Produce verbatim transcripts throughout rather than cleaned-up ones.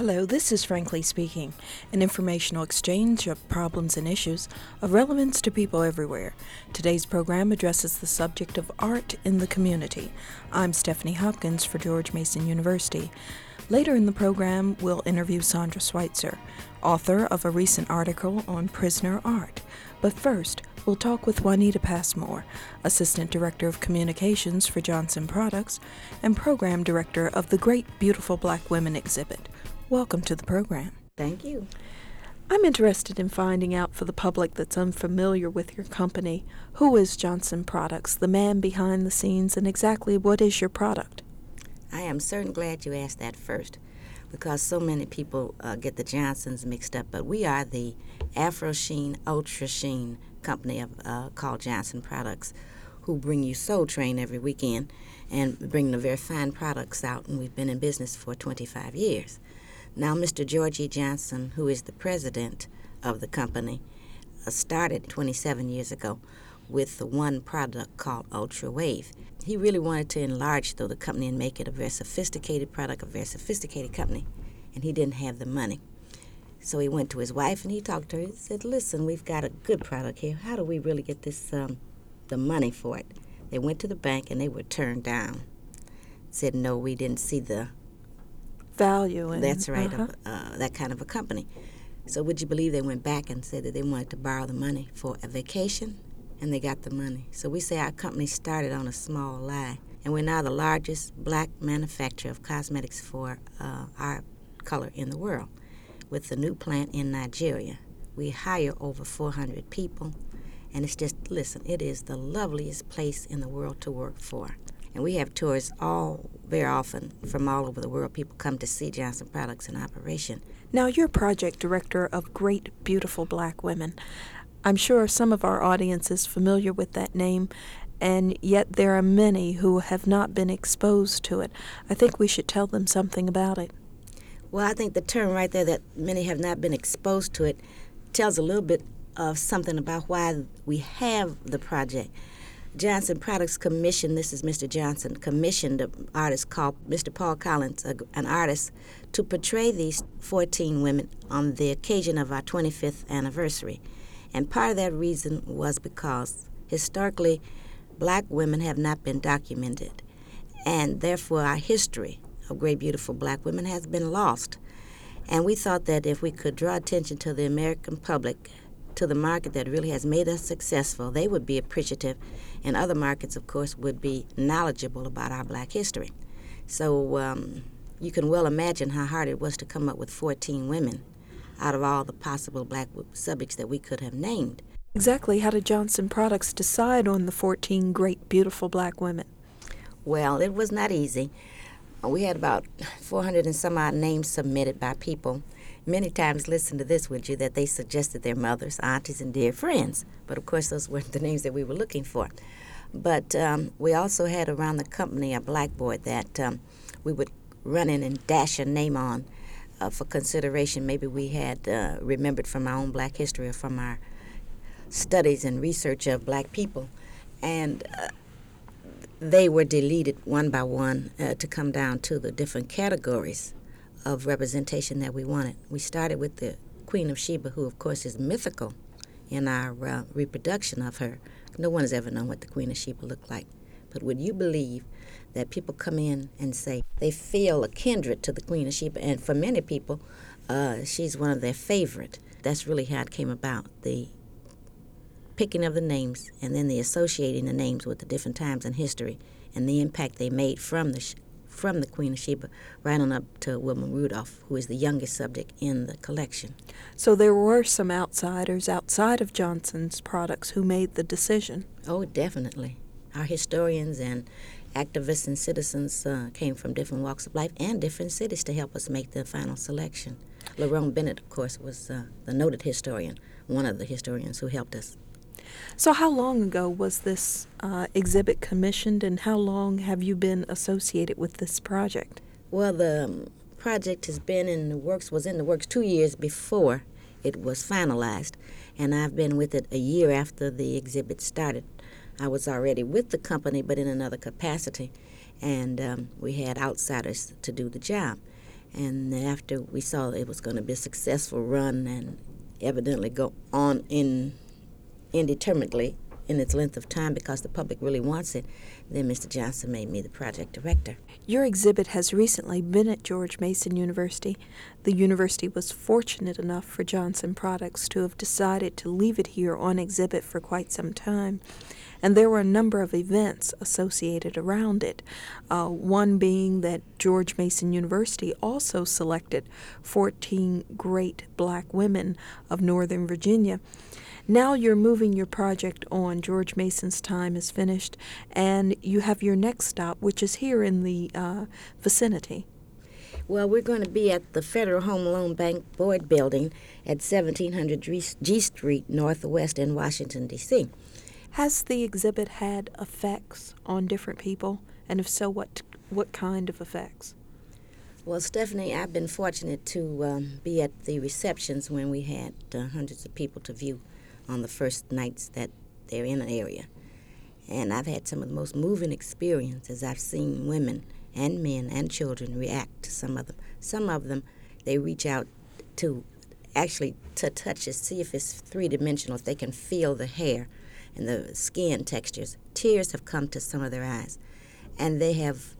Hello, this is Frankly Speaking, an informational exchange of problems and issues of relevance to people everywhere. Today's program addresses the subject of art in the community. I'm Stephanie Hopkins for George Mason University. Later in the program, we'll interview Sandra Schweitzer, author of a recent article on prisoner art. But first, we'll talk with Juanita Passmore, Assistant Director of Communications for Johnson Products and Program Director of the Great Beautiful Black Women exhibit. Welcome to the program. Thank you. I'm interested in finding out for the public that's unfamiliar with your company, who is Johnson Products, the man behind the scenes, and exactly what is your product? I am certain glad you asked that first, because so many people uh, get the Johnsons mixed up, but we are the Afro Sheen, Ultra Sheen company of, uh, called Johnson Products, who bring you Soul Train every weekend and bring the very fine products out, and we've been in business for twenty-five years. Now, Mister George E. Johnson, who is the president of the company, uh, started twenty-seven years ago with the one product called Ultra Wave. He really wanted to enlarge, though, the company and make it a very sophisticated product, a very sophisticated company, and he didn't have the money. So he went to his wife and he talked to her. He said, listen, we've got a good product here. How do we really get this, um, the money for it? They went to the bank and they were turned down. Said, no, we didn't see the value in That's right, uh-huh. of, uh, that kind of a company. So would you believe they went back and said that they wanted to borrow the money for a vacation, and they got the money. So we say our company started on a small lie, and we're now the largest black manufacturer of cosmetics for uh, our color in the world, with the new plant in Nigeria. We hire over four hundred people, and it's just, listen, it is the loveliest place in the world to work for. And we have tours all very often from all over the world. People come to see Johnson Products in operation. Now, you're project director of Great Beautiful Black Women. I'm sure some of our audience is familiar with that name, and yet there are many who have not been exposed to it. I think we should tell them something about it. Well, I think the term right there, that many have not been exposed to it, tells a little bit of something about why we have the project. Johnson Products commissioned, this is Mister Johnson, commissioned an artist called Mister Paul Collins, a, an artist, to portray these fourteen women on the occasion of our twenty-fifth anniversary. And part of that reason was because historically black women have not been documented, and therefore our history of great beautiful black women has been lost. And we thought that if we could draw attention to the American public, to the market that really has made us successful, they would be appreciative, and other markets, of course, would be knowledgeable about our black history. So um, you can well imagine how hard it was to come up with fourteen women out of all the possible black subjects that we could have named. Exactly how did Johnson Products decide on the fourteen great beautiful black women? Well, it was not easy. We had about four hundred and some odd names submitted by people. Many times, listen to this, would you, that they suggested their mothers, aunties, and dear friends. But, of course, those weren't the names that we were looking for. But um, we also had around the company a blackboard that um, we would run in and dash a name on uh, for consideration. Maybe we had uh, remembered from our own black history or from our studies and research of black people. And uh, they were deleted one by one uh, to come down to the different categories of representation that we wanted. We started with the Queen of Sheba, who, of course, is mythical in our uh, reproduction of her. No one has ever known what the Queen of Sheba looked like. But would you believe that people come in and say they feel a kindred to the Queen of Sheba, and for many people, uh, she's one of their favorite. That's really how it came about, the picking of the names and then the associating the names with the different times in history and the impact they made from the sh- from the Queen of Sheba right on up to Wilma Rudolph, who is the youngest subject in the collection. So there were some outsiders outside of Johnson's Products who made the decision. Oh, definitely. Our historians and activists and citizens uh, came from different walks of life and different cities to help us make the final selection. Lerone Bennett, of course, was uh, the noted historian, one of the historians who helped us. So how long ago was this uh, exhibit commissioned, and how long have you been associated with this project? Well, the um, project has been in the works, was in the works two years before it was finalized, and I've been with it a year after the exhibit started. I was already with the company, but in another capacity, and um, we had outsiders to do the job. And after we saw it was going to be a successful run and evidently go on in indeterminately in its length of time because the public really wants it, then Mister Johnson made me the project director. Your exhibit has recently been at George Mason University. The university was fortunate enough for Johnson Products to have decided to leave it here on exhibit for quite some time. And there were a number of events associated around it, uh, one being that George Mason University also selected fourteen great black women of Northern Virginia. Now you're moving your project on. George Mason's time is finished, and you have your next stop, which is here in the uh, vicinity. Well, we're going to be at the Federal Home Loan Bank Boyd Building at seventeen hundred G Street Northwest in Washington, D C Has the exhibit had effects on different people? And if so, what what kind of effects? Well, Stephanie, I've been fortunate to um, be at the receptions when we had uh, hundreds of people to view on the first nights that they're in an area. And I've had some of the most moving experiences. I've seen women and men and children react to some of them. Some of them, they reach out to actually to touch it, see if it's three-dimensional, if they can feel the hair and the skin textures. Tears have come to some of their eyes. And they have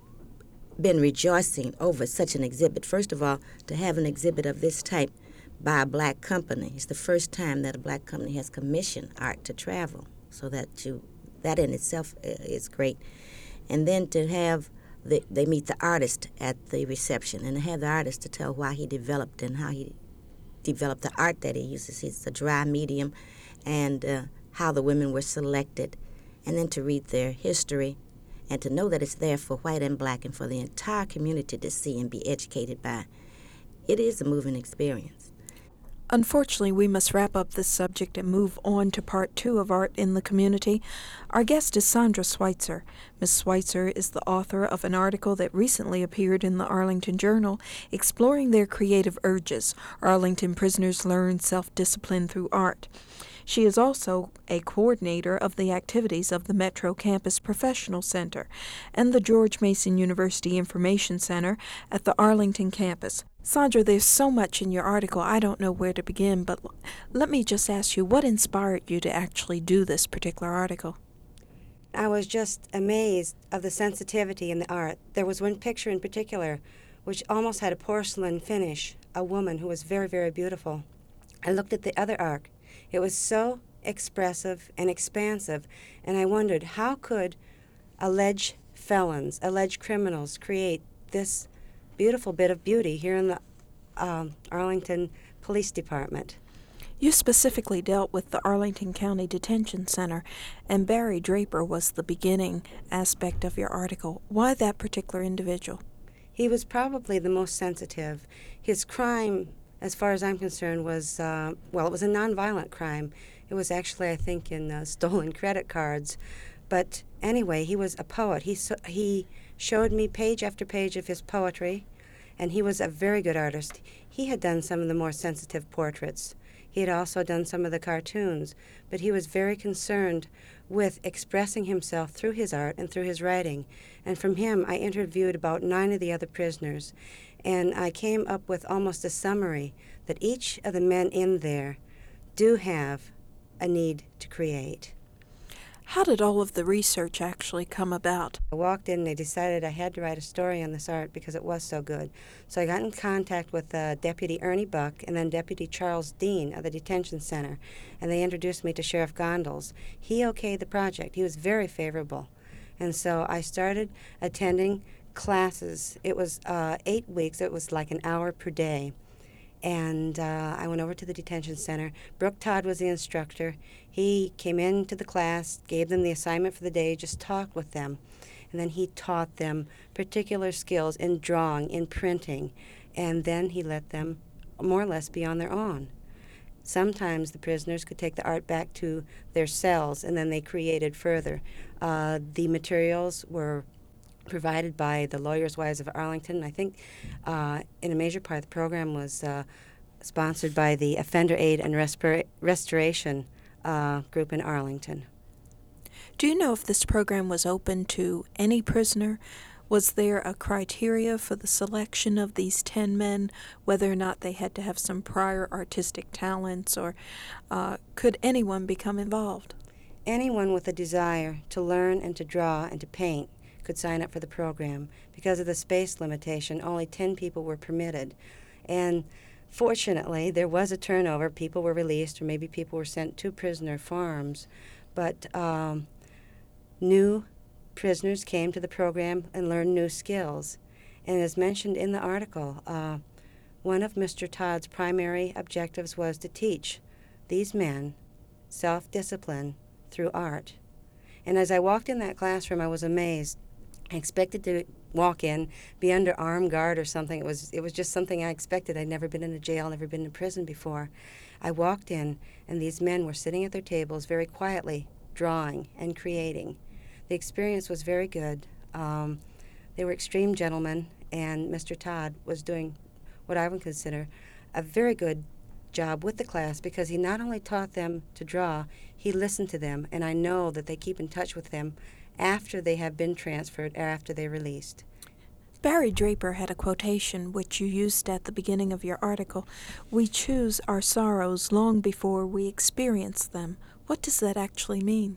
been rejoicing over such an exhibit. First of all, to have an exhibit of this type by a black company. It's the first time that a black company has commissioned art to travel. So that you, that in itself is great. And then to have, the, they meet the artist at the reception, and to have the artist to tell why he developed and how he developed the art that he uses. It's a dry medium, and uh, how the women were selected, and then to read their history, and to know that it's there for white and black and for the entire community to see and be educated by. It is a moving experience. Unfortunately, we must wrap up this subject and move on to part two of Art in the Community. Our guest is Sandra Schweitzer. Miz Schweitzer is the author of an article that recently appeared in the Arlington Journal, Exploring Their Creative Urges. Arlington Prisoners Learn Self-Discipline Through Art. She is also a coordinator of the activities of the Metro Campus Professional Center and the George Mason University Information Center at the Arlington campus. Sandra, there's so much in your article, I don't know where to begin, but let me just ask you, what inspired you to actually do this particular article? I was just amazed of the sensitivity in the art. There was one picture in particular which almost had a porcelain finish, a woman who was very, very beautiful. I looked at the other art. It was so expressive and expansive, and I wondered, how could alleged felons, alleged criminals create this beautiful bit of beauty here in the um, Arlington Police Department? You specifically dealt with the Arlington County Detention Center, and Barry Draper was the beginning aspect of your article. Why that particular individual? He was probably the most sensitive. His crime, as far as I'm concerned, was, uh, well, it was a nonviolent crime. It was actually, I think, in uh, stolen credit cards. But anyway, he was a poet. He, so, he showed me page after page of his poetry, and he was a very good artist. He had done some of the more sensitive portraits. He had also done some of the cartoons, but he was very concerned with expressing himself through his art and through his writing. And from him, I interviewed about nine of the other prisoners, and I came up with almost a summary that each of the men in there do have a need to create. How did all of the research actually come about? I walked in and they decided I had to write a story on this art because it was so good. So I got in contact with uh, Deputy Ernie Buck and then Deputy Charles Dean of the detention center, and they introduced me to Sheriff Gondels. He okayed the project. He was very favorable. And so I started attending classes. It was uh, eight weeks. It was like an hour per day. And uh, I went over to the detention center. Brooke Todd was the instructor. He came into the class, gave them the assignment for the day, just talked with them. And then he taught them particular skills in drawing, in printing. And then he let them more or less be on their own. Sometimes the prisoners could take the art back to their cells, and then they created further. Uh, the materials were provided by the Lawyers' Wives of Arlington. I think uh, in a major part of the program was uh, sponsored by the Offender Aid and Respira- Restoration uh, group in Arlington. Do you know if this program was open to any prisoner Was there a criteria for the selection of these ten men, whether or not they had to have some prior artistic talents, or uh, could anyone become involved? Anyone with a desire to learn and to draw and to paint could sign up for the program. Because of the space limitation, only ten people were permitted. And fortunately, there was a turnover. People were released, or maybe people were sent to prisoner farms. But um, new prisoners came to the program and learned new skills. And as mentioned in the article, uh, one of Mister Todd's primary objectives was to teach these men self-discipline through art. And as I walked in that classroom, I was amazed. I expected to walk in, be under armed guard or something. It was it was just something I expected. I'd never been in a jail, never been in prison before. I walked in, and these men were sitting at their tables very quietly, drawing and creating. The experience was very good. Um, they were extreme gentlemen, and Mister Todd was doing what I would consider a very good job with the class, because he not only taught them to draw, he listened to them, and I know that they keep in touch with them after they have been transferred or after they're released. Barry Draper had a quotation which you used at the beginning of your article. We choose our sorrows long before we experience them. What does that actually mean?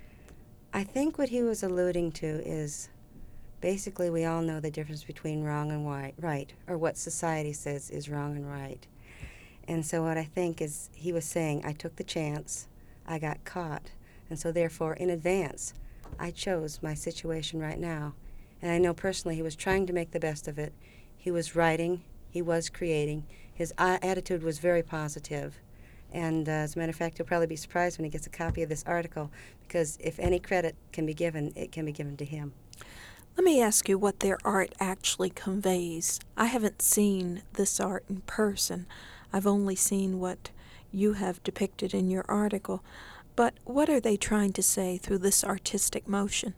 I think what he was alluding to is basically we all know the difference between wrong and right, or what society says is wrong and right. And so what I think is he was saying, I took the chance, I got caught, and so therefore in advance I chose my situation right now. And I know personally he was trying to make the best of it. He was writing, he was creating, his uh, attitude was very positive. And uh, as a matter of fact, he'll probably be surprised when he gets a copy of this article, because if any credit can be given, it can be given to him. Let me ask you what their art actually conveys. I haven't seen this art in person. I've only seen what you have depicted in your article. But what are they trying to say through this artistic motion?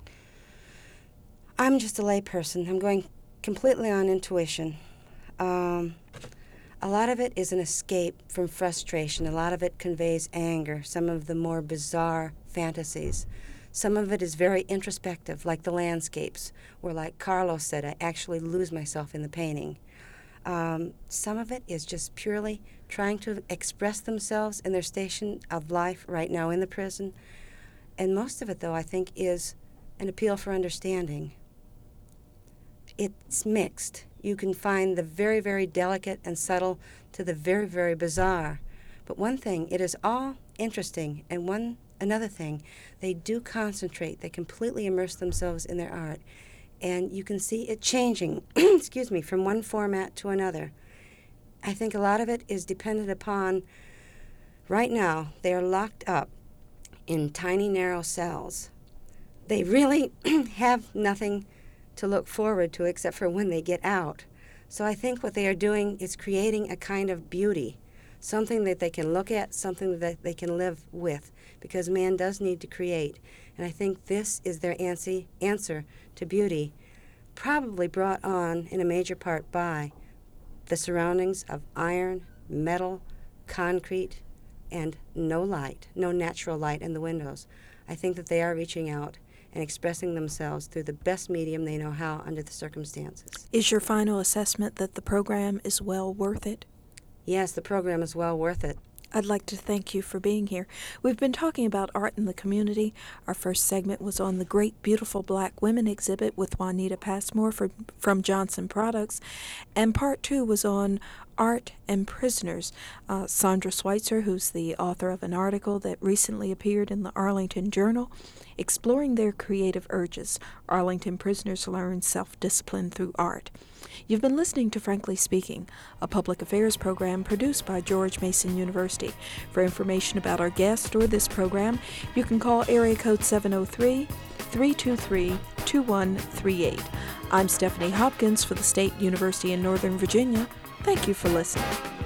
I'm just a layperson. I'm going completely on intuition. Um, a lot of it is an escape from frustration. A lot of it conveys anger, some of the more bizarre fantasies. Some of it is very introspective, like the landscapes, where, like Carlos said, I actually lose myself in the painting. Um, some of it is just purely trying to express themselves in their station of life right now in the prison. And most of it, though, I think, is an appeal for understanding. It's mixed. You can find the very, very delicate and subtle to the very, very bizarre. But one thing, it is all interesting. And one another thing, they do concentrate. They completely immerse themselves in their art. And you can see it changing, excuse me, from one format to another. I think a lot of it is dependent upon, right now, they are locked up in tiny, narrow cells. They really have nothing to look forward to except for when they get out. So I think what they are doing is creating a kind of beauty, something that they can look at, something that they can live with, because man does need to create. And I think this is their answer, answer to beauty, probably brought on in a major part by the surroundings of iron, metal, concrete, and no light, no natural light in the windows. I think that they are reaching out and expressing themselves through the best medium they know how under the circumstances. Is your final assessment that the program is well worth it? Yes, the program is well worth it. I'd like to thank you for being here. We've been talking about art in the community. Our first segment was on the Great Beautiful Black Women exhibit with Juanita Passmore from, from Johnson Products, and part two was on art and prisoners. Uh, Sandra Schweitzer, who's the author of an article that recently appeared in the Arlington Journal, exploring their creative urges. Arlington prisoners learn self-discipline through art. You've been listening to Frankly Speaking, a public affairs program produced by George Mason University. For information about our guest or this program, you can call area code seven oh three, three two three, two one three eight. I'm Stephanie Hopkins for the State University in Northern Virginia. Thank you for listening.